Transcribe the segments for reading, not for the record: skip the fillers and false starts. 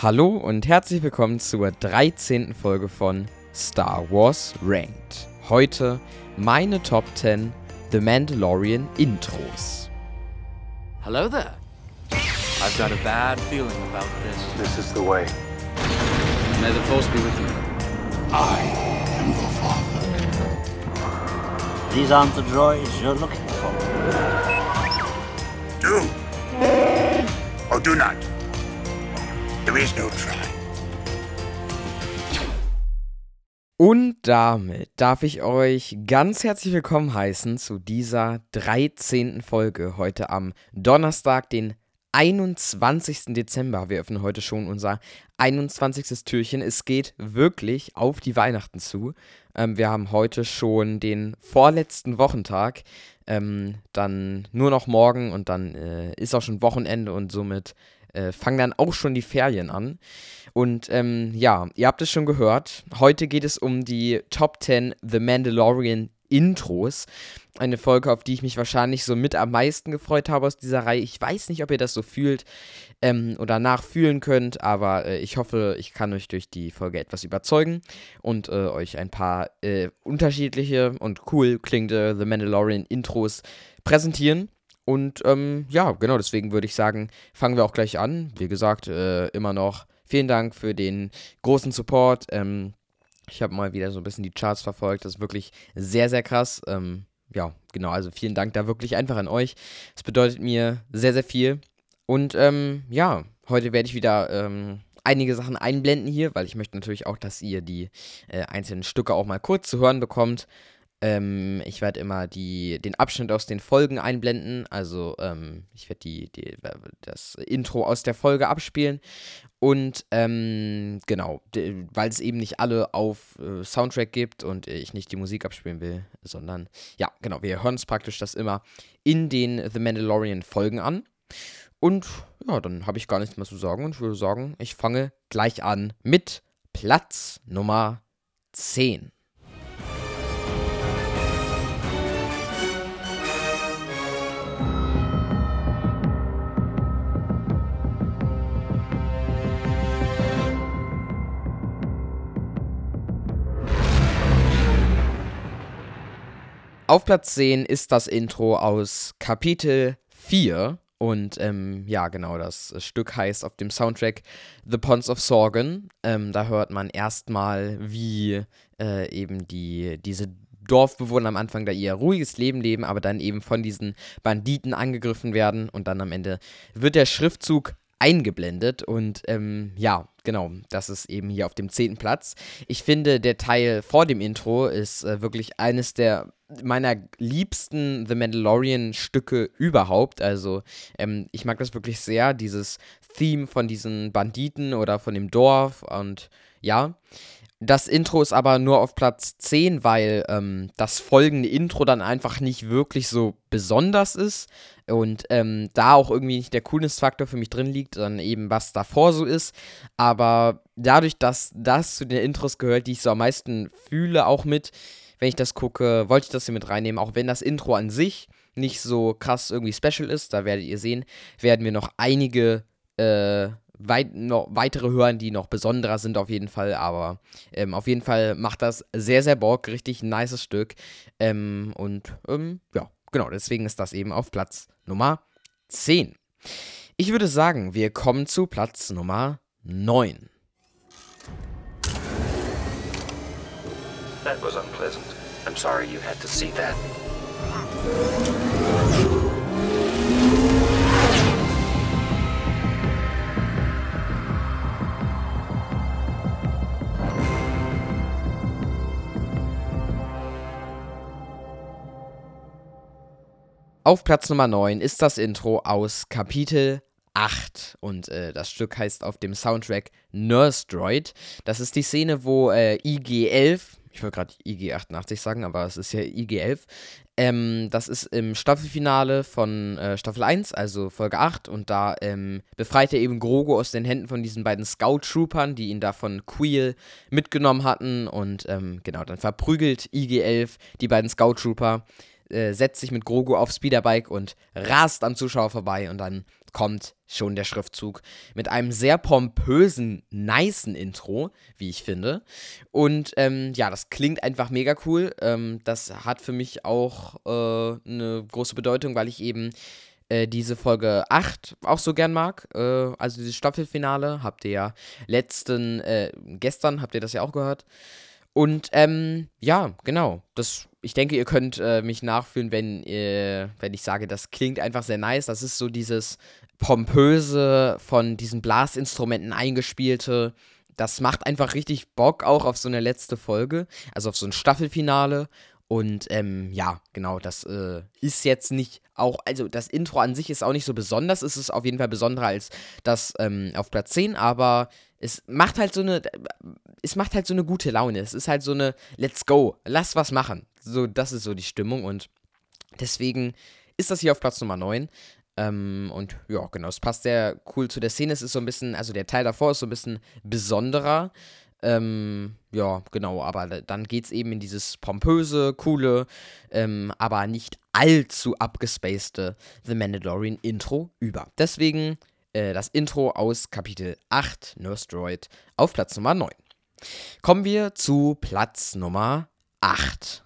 Hallo und herzlich willkommen zur 13. Folge von Star Wars Ranked. Heute meine Top 10 The Mandalorian Intros. Hello there. I've got a bad feeling about this. This is the way. May the Force be with you. I am your father. These aren't the droids you're looking for. Do or do not. There is no try. Und damit darf ich euch ganz herzlich willkommen heißen zu dieser 13. Folge heute am Donnerstag, den 21. Dezember. Wir öffnen heute schon unser 21. Türchen. Es geht wirklich auf die Weihnachten zu. Wir haben heute schon den vorletzten Wochentag. Dann nur noch morgen und dann ist auch schon Wochenende und somit fangen dann auch schon die Ferien an. Und ja, ihr habt es schon gehört. Heute geht es um die Top 10 The Mandalorian Intros. Eine Folge, auf die ich mich wahrscheinlich so mit am meisten gefreut habe aus dieser Reihe. Ich weiß nicht, ob ihr das so fühlt oder nachfühlen könnt, aber ich hoffe, ich kann euch durch die Folge etwas überzeugen und euch ein paar unterschiedliche und cool klingende The Mandalorian Intros präsentieren. Und ja, genau, deswegen würde ich sagen, fangen wir auch gleich an. Wie gesagt, immer noch vielen Dank für den großen Support. Ich habe mal wieder so ein bisschen die Charts verfolgt. Das ist wirklich sehr, sehr krass. Ja, genau, also vielen Dank da wirklich einfach an euch. Es bedeutet mir sehr, sehr viel. Und ja, heute werde ich wieder einige Sachen einblenden hier, weil ich möchte natürlich auch, dass ihr die einzelnen Stücke auch mal kurz zu hören bekommt. Ich werde immer den Abschnitt aus den Folgen einblenden, also ich werde das Intro aus der Folge abspielen und genau, weil es eben nicht alle auf Soundtrack gibt und ich nicht die Musik abspielen will, sondern ja, genau, wir hören uns praktisch das immer in den The Mandalorian Folgen an und ja, dann habe ich gar nichts mehr zu sagen und ich würde sagen, ich fange gleich an mit Platz Nummer 10. Auf Platz 10 ist das Intro aus Kapitel 4 und ja genau, das Stück heißt auf dem Soundtrack The Ponds of Sorgan. Da hört man erstmal, wie eben diese Dorfbewohner am Anfang da ihr ruhiges Leben leben, aber dann eben von diesen Banditen angegriffen werden und dann am Ende wird der Schriftzug eingeblendet und ja, genau, das ist eben hier auf dem 10. Platz. Ich finde, der Teil vor dem Intro ist wirklich eines meiner liebsten The Mandalorian-Stücke überhaupt. Also, ich mag das wirklich sehr, dieses Theme von diesen Banditen oder von dem Dorf und ja. Das Intro ist aber nur auf Platz 10, weil das folgende Intro dann einfach nicht wirklich so besonders ist und da auch irgendwie nicht der Coolness-Faktor für mich drin liegt, sondern eben was davor so ist. Aber dadurch, dass das zu den Intros gehört, die ich so am meisten fühle, auch mit, wenn ich das gucke, wollte ich das hier mit reinnehmen, auch wenn das Intro an sich nicht so krass irgendwie special ist, da werdet ihr sehen, werden wir noch einige weitere hören, die noch besonderer sind auf jeden Fall, aber auf jeden Fall macht das sehr, sehr Bock, richtig ein nices Stück und ja, genau, deswegen ist das eben auf Platz Nummer 10. Ich würde sagen, wir kommen zu Platz Nummer 9. That was unpleasant. I'm sorry you had to see that. Auf Platz Nummer 9 ist das Intro aus Kapitel 8 und das Stück heißt auf dem Soundtrack Nurse Droid. Das ist die Szene, wo IG-11, ich wollte gerade IG-88 sagen, aber es ist ja IG-11, das ist im Staffelfinale von Staffel 1, also Folge 8 und da befreit er eben Grogu aus den Händen von diesen beiden Scout-Troopern, die ihn da von Kuiil mitgenommen hatten und genau, dann verprügelt IG-11 die beiden Scout-Trooper, setzt sich mit Grogu aufs Speederbike und rast am Zuschauer vorbei und dann kommt schon der Schriftzug mit einem sehr pompösen, nicen Intro, wie ich finde. Und ja, das klingt einfach mega cool. Das hat für mich auch eine große Bedeutung, weil ich eben diese Folge 8 auch so gern mag. Also dieses Staffelfinale habt ihr ja gestern habt ihr das ja auch gehört. Und ja, genau. Ich denke, ihr könnt mich nachfühlen, wenn ich sage, das klingt einfach sehr nice. Das ist so dieses pompöse, von diesen Blasinstrumenten eingespielte. Das macht einfach richtig Bock auch auf so eine letzte Folge. Also auf so ein Staffelfinale. Und ja, genau, das ist jetzt nicht auch, also das Intro an sich ist auch nicht so besonders. Es ist auf jeden Fall besonderer als das auf Platz 10, aber es macht halt so eine gute Laune. Es ist halt so eine Let's go, lass was machen. So, das ist so die Stimmung und deswegen ist das hier auf Platz Nummer 9. Und ja, genau, es passt sehr cool zu der Szene. Es ist so ein bisschen, also der Teil davor ist so ein bisschen besonderer. Ja, genau, aber dann geht's eben in dieses pompöse, coole, aber nicht allzu abgespacede The Mandalorian Intro über. Deswegen das Intro aus Kapitel 8, Nurse Droid, auf Platz Nummer 9. Kommen wir zu Platz Nummer 8.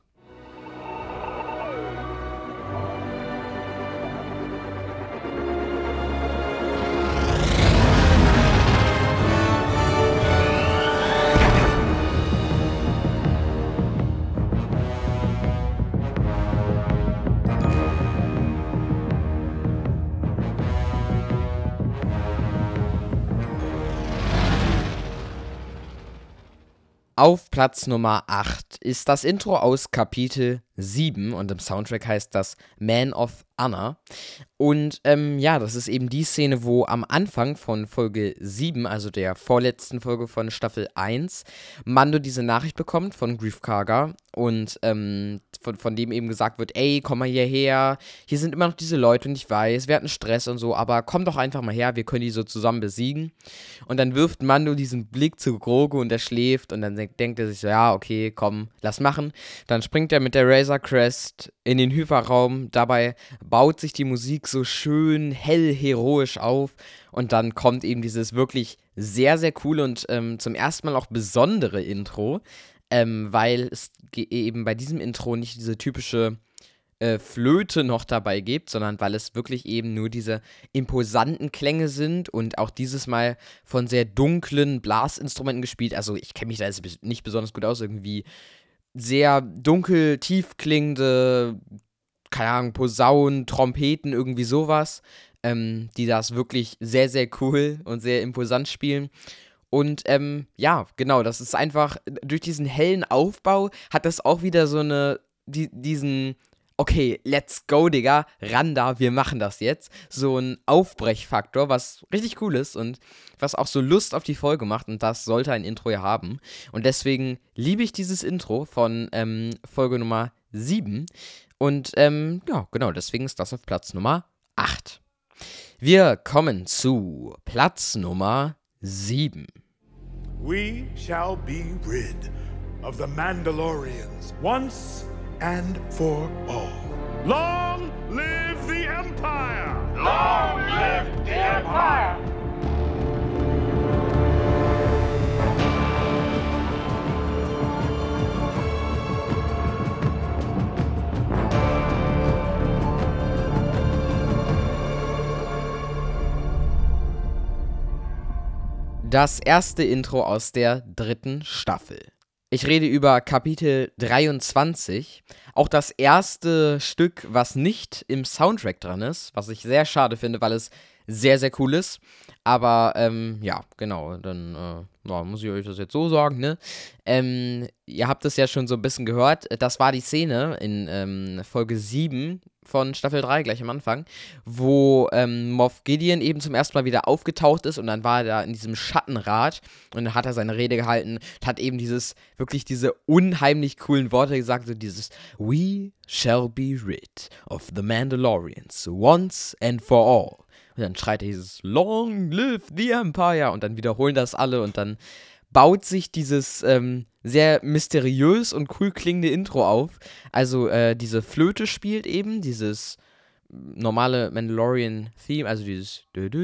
Auf Platz Nummer 8 ist das Intro aus Kapitel 7 und im Soundtrack heißt das Man of Honor. Und ja, das ist eben die Szene, wo am Anfang von Folge 7, also der vorletzten Folge von Staffel 1, Mando diese Nachricht bekommt von Greef Karga und von dem eben gesagt wird, ey, komm mal hierher, hier sind immer noch diese Leute und ich weiß, wir hatten Stress und so, aber komm doch einfach mal her, wir können die so zusammen besiegen. Und dann wirft Mando diesen Blick zu Grogu und er schläft und dann denkt er sich so, ja, okay, komm, lass machen. Dann springt er mit der Razor Crest in den Hyperraum, dabei baut sich die Musik so schön hell heroisch auf und dann kommt eben dieses wirklich sehr, sehr coole und zum ersten Mal auch besondere Intro, weil es eben bei diesem Intro nicht diese typische Flöte noch dabei gibt, sondern weil es wirklich eben nur diese imposanten Klänge sind und auch dieses Mal von sehr dunklen Blasinstrumenten gespielt. Also ich kenne mich da jetzt nicht besonders gut aus, irgendwie sehr dunkel, tief klingende, keine Ahnung, Posaunen, Trompeten, irgendwie sowas, die das wirklich sehr, sehr cool und sehr imposant spielen. Und ja, genau, das ist einfach, durch diesen hellen Aufbau hat das auch wieder so diesen, okay, let's go, Digga, ran da, wir machen das jetzt. So ein Aufbrechfaktor, was richtig cool ist und was auch so Lust auf die Folge macht und das sollte ein Intro ja haben. Und deswegen liebe ich dieses Intro von Folge Nummer 7 und ja, genau, deswegen ist das auf Platz Nummer 8. Wir kommen zu Platz Nummer 7. We shall be rid of the Mandalorians once and for all. Long live the Empire! Long live the Empire! Das erste Intro aus der 3. Staffel. Ich rede über Kapitel 23, auch das erste Stück, was nicht im Soundtrack dran ist, was ich sehr schade finde, weil es sehr, sehr cool ist. Aber, ja, genau, dann muss ich euch das jetzt so sagen, ne? Ihr habt es ja schon so ein bisschen gehört, das war die Szene in Folge 7 von Staffel 3, gleich am Anfang, wo Moff Gideon eben zum ersten Mal wieder aufgetaucht ist und dann war er da in diesem Schattenrad und dann hat er seine Rede gehalten und hat eben wirklich diese unheimlich coolen Worte gesagt, so dieses We shall be rid of the Mandalorians once and for all. Und dann schreit er dieses Long live the Empire und dann wiederholen das alle und dann baut sich dieses sehr mysteriös und cool klingende Intro auf. Also diese Flöte spielt eben, dieses normale Mandalorian-Theme, also dieses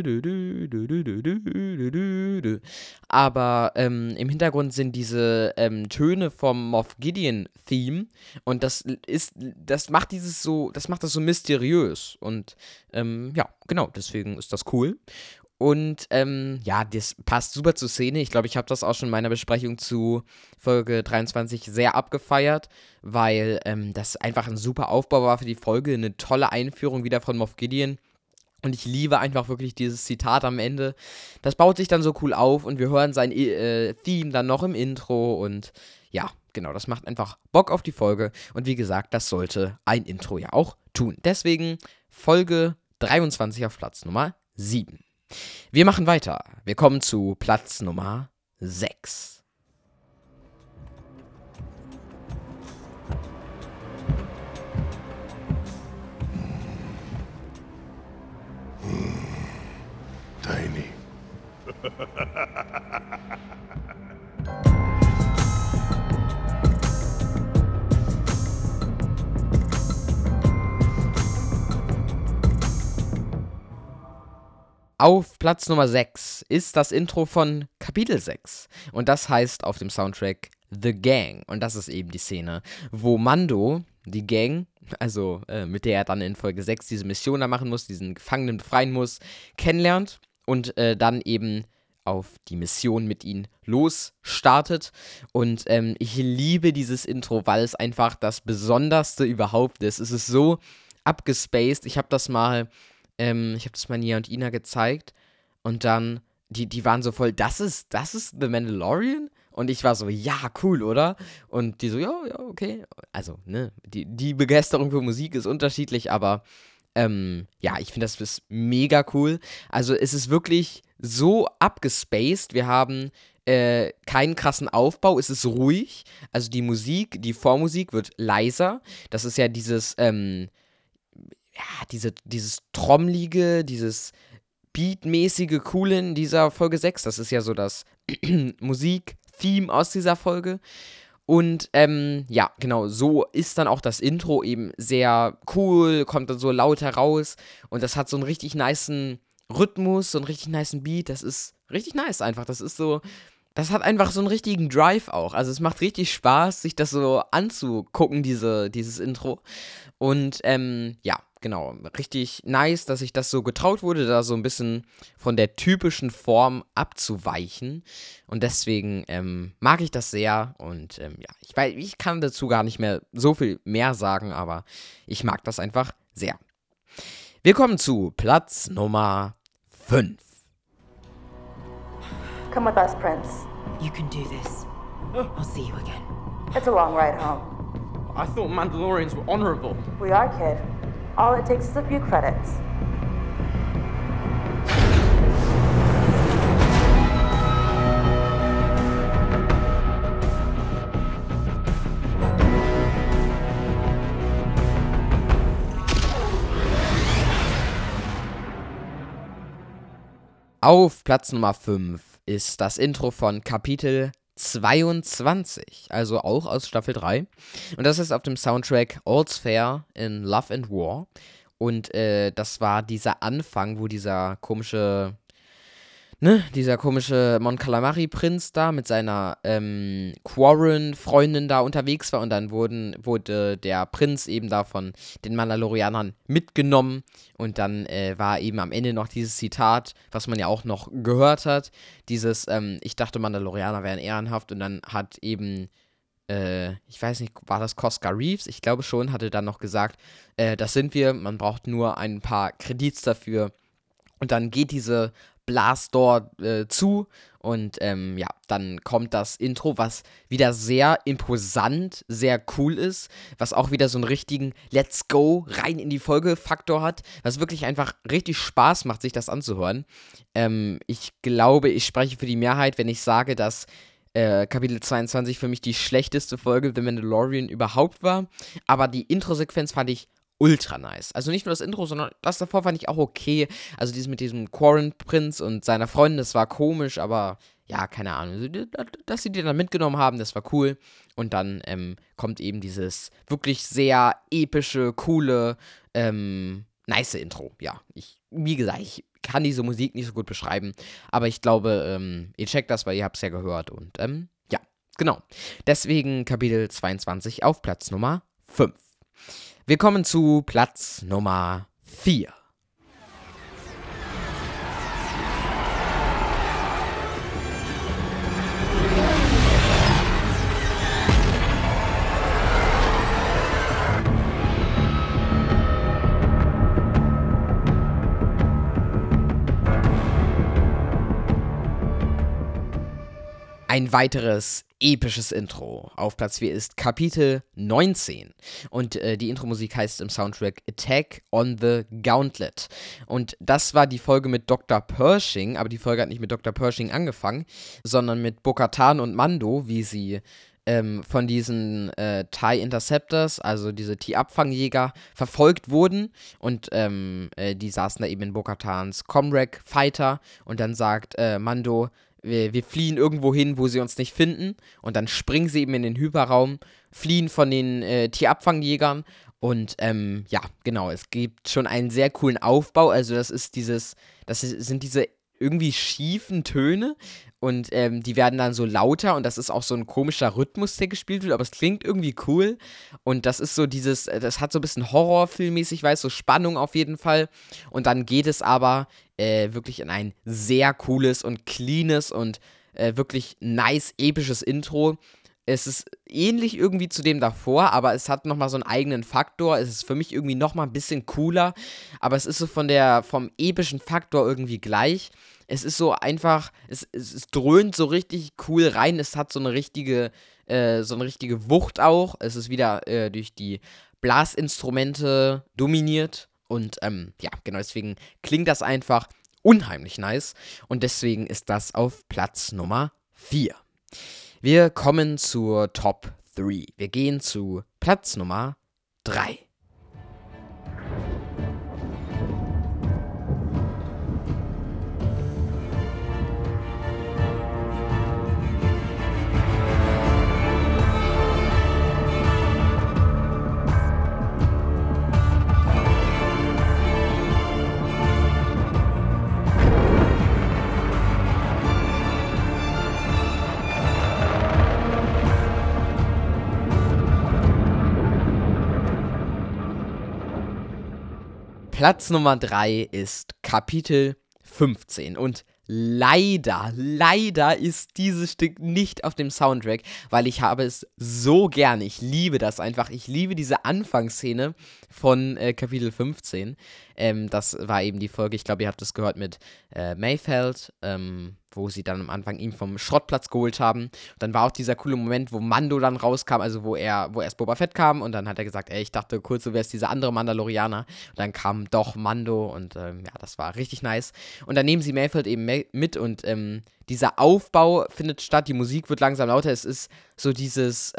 aber im Hintergrund sind diese Töne vom Moff Gideon-Theme und das macht das so mysteriös und ja, genau, deswegen ist das cool. Und ja, das passt super zur Szene. Ich glaube, ich habe das auch schon in meiner Besprechung zu Folge 23 sehr abgefeiert, weil das einfach ein super Aufbau war für die Folge. Eine tolle Einführung wieder von Moff Gideon. Und ich liebe einfach wirklich dieses Zitat am Ende. Das baut sich dann so cool auf und wir hören sein Theme dann noch im Intro. Und ja, genau, das macht einfach Bock auf die Folge. Und wie gesagt, das sollte ein Intro ja auch tun. Deswegen Folge 23 auf Platz Nummer 7. Wir machen weiter. Wir kommen zu Platz Nummer 6. Tiny. Auf Platz Nummer 6 ist das Intro von Kapitel 6. Und das heißt auf dem Soundtrack The Gang. Und das ist eben die Szene, wo Mando die Gang, also mit der er dann in Folge 6 diese Mission da machen muss, diesen Gefangenen befreien muss, kennenlernt und dann eben auf die Mission mit ihnen losstartet. Und ich liebe dieses Intro, weil es einfach das Besonderste überhaupt ist. Es ist so abgespaced. Ich habe das mal Nia und Ina gezeigt und dann, die waren so voll, das ist The Mandalorian? Und ich war so, ja, cool, oder? Und die so, ja, okay. Also, ne, die Begeisterung für Musik ist unterschiedlich, aber ja, ich finde das ist mega cool. Also, es ist wirklich so abgespaced. Wir haben keinen krassen Aufbau, es ist ruhig. Also, die Vormusik wird leiser. Das ist ja dieses trommelige, dieses beatmäßige Coole in dieser Folge 6. Das ist ja so das Musik-Theme aus dieser Folge. Und ja, genau, so ist dann auch das Intro eben sehr cool, kommt dann so laut heraus. Und das hat so einen richtig nicen Rhythmus, so einen richtig nicen Beat. Das ist richtig nice einfach. Das hat einfach so einen richtigen Drive auch. Also es macht richtig Spaß, sich das so anzugucken, dieses Intro. Und ja, genau, richtig nice, dass sich das so getraut wurde, da so ein bisschen von der typischen Form abzuweichen. Und deswegen mag ich das sehr. Und ja, ich kann dazu gar nicht mehr so viel mehr sagen, aber ich mag das einfach sehr. Wir kommen zu Platz Nummer 5. Come with us, Prince. You can do this. I'll see you again. It's a long ride home. I thought Mandalorians were honorable. We are, kid. All it takes is a few credits. Auf Platz Nummer 5 ist das Intro von Kapitel 22, also auch aus Staffel 3. Und das ist auf dem Soundtrack All's Fair in Love and War. Und das war dieser Anfang, wo dieser komische Mon Calamari-Prinz da mit seiner Quarren-Freundin da unterwegs war und dann wurde der Prinz eben da von den Mandalorianern mitgenommen und dann war eben am Ende noch dieses Zitat, was man ja auch noch gehört hat, dieses, ich dachte Mandalorianer wären ehrenhaft und dann hat eben, ich weiß nicht, war das Cosca Reeves? Ich glaube schon, hatte dann noch gesagt, das sind wir, man braucht nur ein paar Kredits dafür und dann geht diese Blastdoor zu und ja, dann kommt das Intro, was wieder sehr imposant, sehr cool ist, was auch wieder so einen richtigen Let's go rein in die Folge-Faktor hat, was wirklich einfach richtig Spaß macht, sich das anzuhören. Ich glaube, ich spreche für die Mehrheit, wenn ich sage, dass Kapitel 22 für mich die schlechteste Folge The Mandalorian überhaupt war, aber die Intro-Sequenz fand ich ultra nice. Also nicht nur das Intro, sondern das davor fand ich auch okay. Also dieses mit diesem Quarren-Prinz und seiner Freundin, das war komisch, aber ja, keine Ahnung. Dass sie die dann mitgenommen haben, das war cool. Und dann kommt eben dieses wirklich sehr epische, coole nice Intro, ja. Wie gesagt, ich kann diese Musik nicht so gut beschreiben, aber ich glaube, ihr checkt das, weil ihr habt es ja gehört und, ja, genau. Deswegen Kapitel 22 auf Platz Nummer 5. Wir kommen zu Platz Nummer 4. Ein weiteres episches Intro. Auf Platz 4 ist Kapitel 19. Und die Intro-Musik heißt im Soundtrack Attack on the Gauntlet. Und das war die Folge mit Dr. Pershing, aber die Folge hat nicht mit Dr. Pershing angefangen, sondern mit Bo-Katan und Mando, wie sie von diesen TIE Interceptors, also diese TIE-Abfangjäger, verfolgt wurden. Und die saßen da eben in Bo-Katans Comrade Fighter. Und dann sagt Mando, wir fliehen irgendwo hin, wo sie uns nicht finden. Und dann springen sie eben in den Hyperraum, fliehen von den Tierabfangjägern. Und ja, genau, es gibt schon einen sehr coolen Aufbau. Also das sind diese irgendwie schiefen Töne. Und die werden dann so lauter. Und das ist auch so ein komischer Rhythmus, der gespielt wird. Aber es klingt irgendwie cool. Und das ist so das hat so ein bisschen Horrorfilmmäßig, so Spannung auf jeden Fall. Und dann geht es aber wirklich in ein sehr cooles und cleanes und wirklich nice, episches Intro. Es ist ähnlich irgendwie zu dem davor, aber es hat nochmal so einen eigenen Faktor. Es ist für mich irgendwie nochmal ein bisschen cooler, aber es ist so vom epischen Faktor irgendwie gleich. Es ist so einfach, es dröhnt so richtig cool rein. Es hat so eine richtige Wucht auch. Es ist wieder durch die Blasinstrumente dominiert. Und ja, genau, deswegen klingt das einfach unheimlich nice. Und deswegen ist das auf Platz Nummer 4. Wir kommen zur Top 3. Wir gehen zu Platz Nummer 3. Platz Nummer 3 ist Kapitel 15 und leider ist dieses Stück nicht auf dem Soundtrack, weil ich habe es so gerne, ich liebe das einfach, ich liebe diese Anfangsszene von Kapitel 15, das war eben die Folge, ich glaube, ihr habt es gehört mit Mayfeld, wo sie dann am Anfang ihn vom Schrottplatz geholt haben. Und dann war auch dieser coole Moment, wo Mando dann rauskam, also wo erst Boba Fett kam und dann hat er gesagt, ich dachte kurz, du wärst dieser andere Mandalorianer. Und dann kam doch Mando und ja, das war richtig nice. Und dann nehmen sie Mayfeld eben mit und dieser Aufbau findet statt, die Musik wird langsam lauter, es ist so dieses,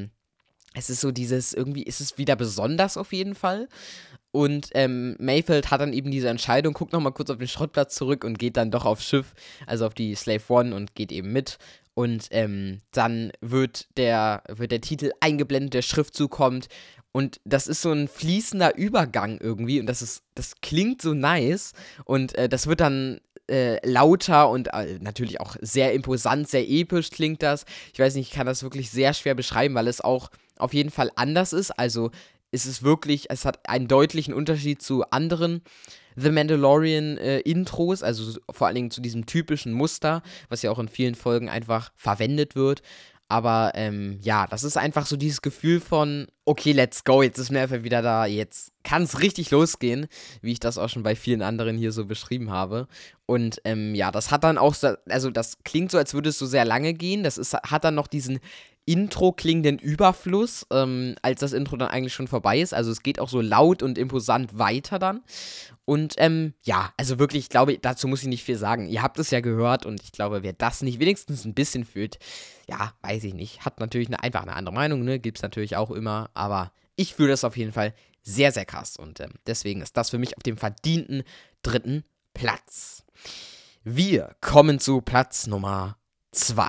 irgendwie ist es wieder besonders auf jeden Fall. Und Mayfeld hat dann eben diese Entscheidung, guckt nochmal kurz auf den Schrottplatz zurück und geht dann doch aufs Schiff, also auf die Slave One und geht eben mit. Und dann wird der Titel eingeblendet, der Schriftzug kommt. Und das ist so ein fließender Übergang irgendwie und das klingt so nice. Und das wird dann lauter und natürlich auch sehr imposant, sehr episch klingt das. Ich weiß nicht, ich kann das wirklich sehr schwer beschreiben, weil es auch auf jeden Fall anders ist. Also es hat einen deutlichen Unterschied zu anderen The Mandalorian Intros, also vor allen Dingen zu diesem typischen Muster, was ja auch in vielen Folgen einfach verwendet wird. Aber ja, das ist einfach so dieses Gefühl von, okay, let's go, jetzt ist Mayfeld wieder da, jetzt kann es richtig losgehen, wie ich das auch schon bei vielen anderen hier so beschrieben habe. Und ja, das hat dann auch, also das klingt so, als würde es so sehr lange gehen, hat dann noch diesen Intro-klingenden Überfluss, als das Intro dann eigentlich schon vorbei ist. Also es geht auch so laut und imposant weiter dann. Und ja, also wirklich, ich glaube, dazu muss ich nicht viel sagen. Ihr habt es ja gehört und ich glaube, wer das nicht wenigstens ein bisschen fühlt, ja, weiß ich nicht. Hat natürlich einfach eine andere Meinung, ne? Gibt's natürlich auch immer. Aber ich fühle das auf jeden Fall sehr, sehr krass. Und deswegen ist das für mich auf dem verdienten 3. Platz. Wir kommen zu Platz Nummer 2.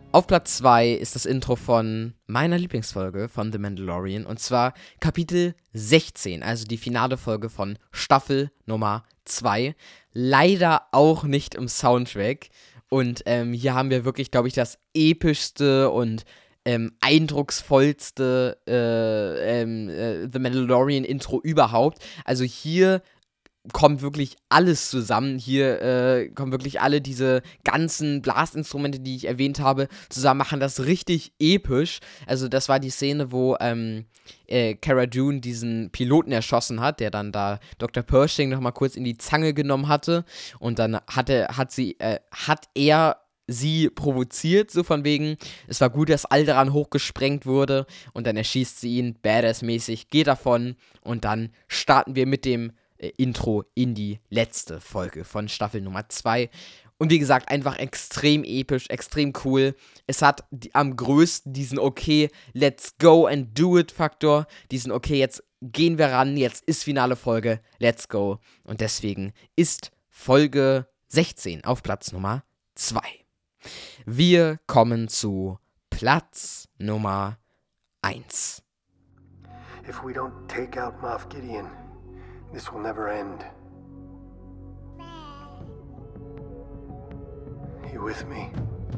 Auf Platz 2 ist das Intro von meiner Lieblingsfolge von The Mandalorian und zwar Kapitel 16, also die finale Folge von Staffel Nummer 2. Leider auch nicht im Soundtrack und hier haben wir wirklich, glaube ich, das epischste und eindrucksvollste The Mandalorian Intro überhaupt. Also hier kommt wirklich alles zusammen. Hier kommen wirklich alle diese ganzen Blastinstrumente, die ich erwähnt habe, zusammen, machen das richtig episch. Also das war die Szene, wo Cara Dune diesen Piloten erschossen hat, der dann da Dr. Pershing nochmal kurz in die Zange genommen hatte. Und dann hat er sie provoziert, so von wegen, es war gut, dass Alderaan hochgesprengt wurde. Und dann erschießt sie ihn, badass-mäßig, geht davon. Und dann starten wir mit dem Intro in die letzte Folge von Staffel Nummer 2. Und wie gesagt, einfach extrem episch, extrem cool. Es hat am größten diesen okay, let's go and do it Faktor. Diesen okay, jetzt gehen wir ran, jetzt ist finale Folge, let's go. Und deswegen ist Folge 16 auf Platz Nummer 2. Wir kommen zu Platz Nummer 1. If we don't take out Moff Gideon, this will never end. You with me?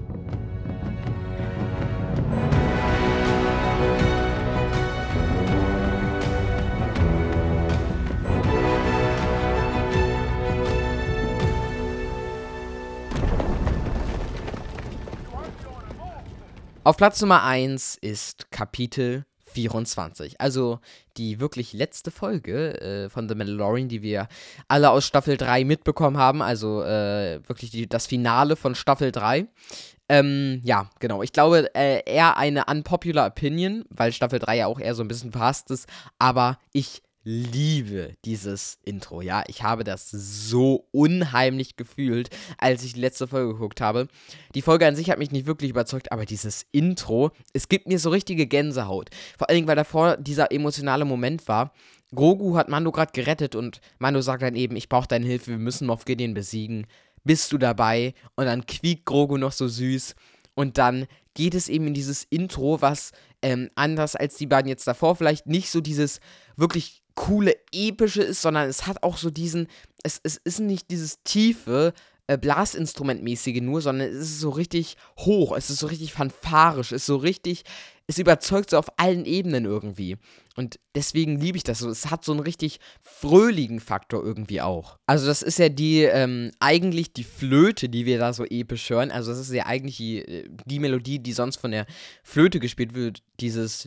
Auf Platz Nummer 1 ist Kapitel 24, also die wirklich letzte Folge von The Mandalorian, die wir alle aus Staffel 3 mitbekommen haben, also wirklich das Finale von Staffel 3. Ja, genau, ich glaube, eher eine unpopular Opinion, weil Staffel 3 ja auch eher so ein bisschen verhasst ist, aber ich liebe dieses Intro, ja, ich habe das so unheimlich gefühlt, als ich die letzte Folge geguckt habe. Die Folge an sich hat mich nicht wirklich überzeugt, aber dieses Intro, es gibt mir so richtige Gänsehaut. Vor allen Dingen, weil davor dieser emotionale Moment war. Grogu hat Mando gerade gerettet und Mando sagt dann eben, ich brauche deine Hilfe, wir müssen Moff Gideon besiegen. Bist du dabei? Und dann quiekt Grogu noch so süß und dann geht es eben in dieses Intro, was anders als die beiden jetzt davor vielleicht nicht so dieses wirklich coole, epische ist, sondern es hat auch so diesen, es ist nicht dieses tiefe, Blasinstrumentmäßige nur, sondern es ist so richtig hoch, es ist so richtig fanfarisch, es ist so richtig, es überzeugt so auf allen Ebenen irgendwie. Und deswegen liebe ich das so. Es hat so einen richtig fröhlichen Faktor irgendwie auch. Also das ist ja eigentlich die Flöte, die wir da so episch hören. Also das ist ja eigentlich die Melodie, die sonst von der Flöte gespielt wird. Dieses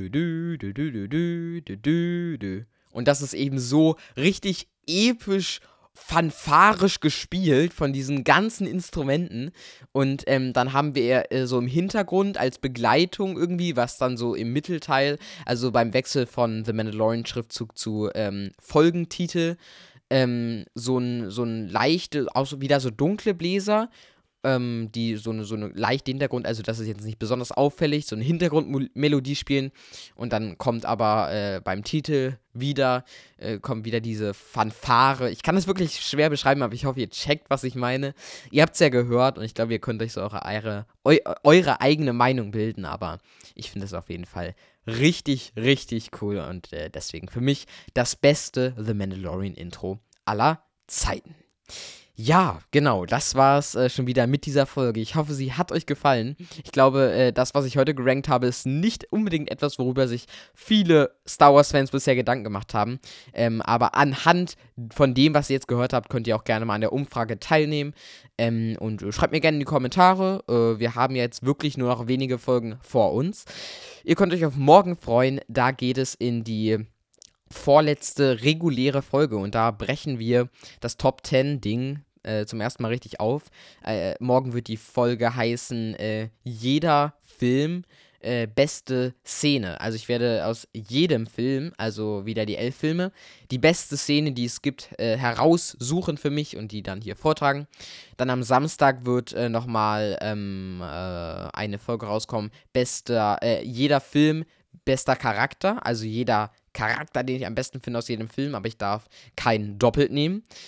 und das ist eben so richtig episch fanfarisch gespielt von diesen ganzen Instrumenten und dann haben wir so im Hintergrund als Begleitung irgendwie, was dann so im Mittelteil, also beim Wechsel von The Mandalorian Schriftzug zu Folgentitel, so ein leichte, auch so wieder so dunkle Bläser, die so eine leichte Hintergrund, also das ist jetzt nicht besonders auffällig, so eine Hintergrundmelodie spielen und dann kommt aber beim Titel kommt wieder diese Fanfare. Ich kann das wirklich schwer beschreiben, aber ich hoffe, ihr checkt, was ich meine. Ihr habt es ja gehört und ich glaube, ihr könnt euch so eure eigene Meinung bilden, aber ich finde es auf jeden Fall richtig, richtig cool und deswegen für mich das beste The Mandalorian Intro aller Zeiten. Ja, genau, das war's schon wieder mit dieser Folge. Ich hoffe, sie hat euch gefallen. Ich glaube, das, was ich heute gerankt habe, ist nicht unbedingt etwas, worüber sich viele Star Wars-Fans bisher Gedanken gemacht haben. Aber anhand von dem, was ihr jetzt gehört habt, könnt ihr auch gerne mal an der Umfrage teilnehmen. Und schreibt mir gerne in die Kommentare. Wir haben jetzt wirklich nur noch wenige Folgen vor uns. Ihr könnt euch auf morgen freuen. Da geht es in die vorletzte reguläre Folge und da brechen wir das Top 10 Ding zum ersten Mal richtig auf. Morgen wird die Folge heißen jeder Film beste Szene. Also ich werde aus jedem Film, also wieder die 11 Filme, die beste Szene, die es gibt, heraussuchen für mich und die dann hier vortragen. Dann am Samstag wird nochmal eine Folge rauskommen, jeder Film, bester Charakter, also jeder Charakter, den ich am besten finde aus jedem Film, aber ich darf keinen doppelt nehmen.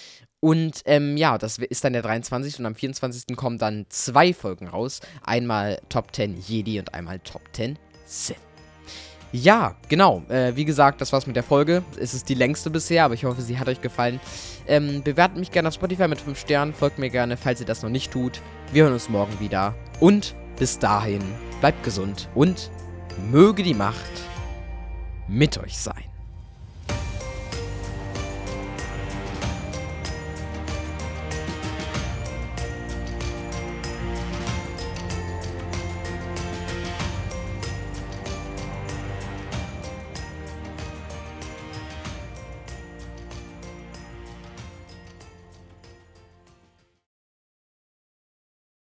Und ja, das ist dann der 23. und am 24. kommen dann 2 Folgen raus. Einmal Top 10 Jedi und einmal Top 10 Sith. Ja, genau. Wie gesagt, das war's mit der Folge. Es ist die längste bisher, aber ich hoffe, sie hat euch gefallen. Bewertet mich gerne auf Spotify mit 5 Sternen. Folgt mir gerne, falls ihr das noch nicht tut. Wir hören uns morgen wieder. Und bis dahin, bleibt gesund und möge die Macht mit euch sein.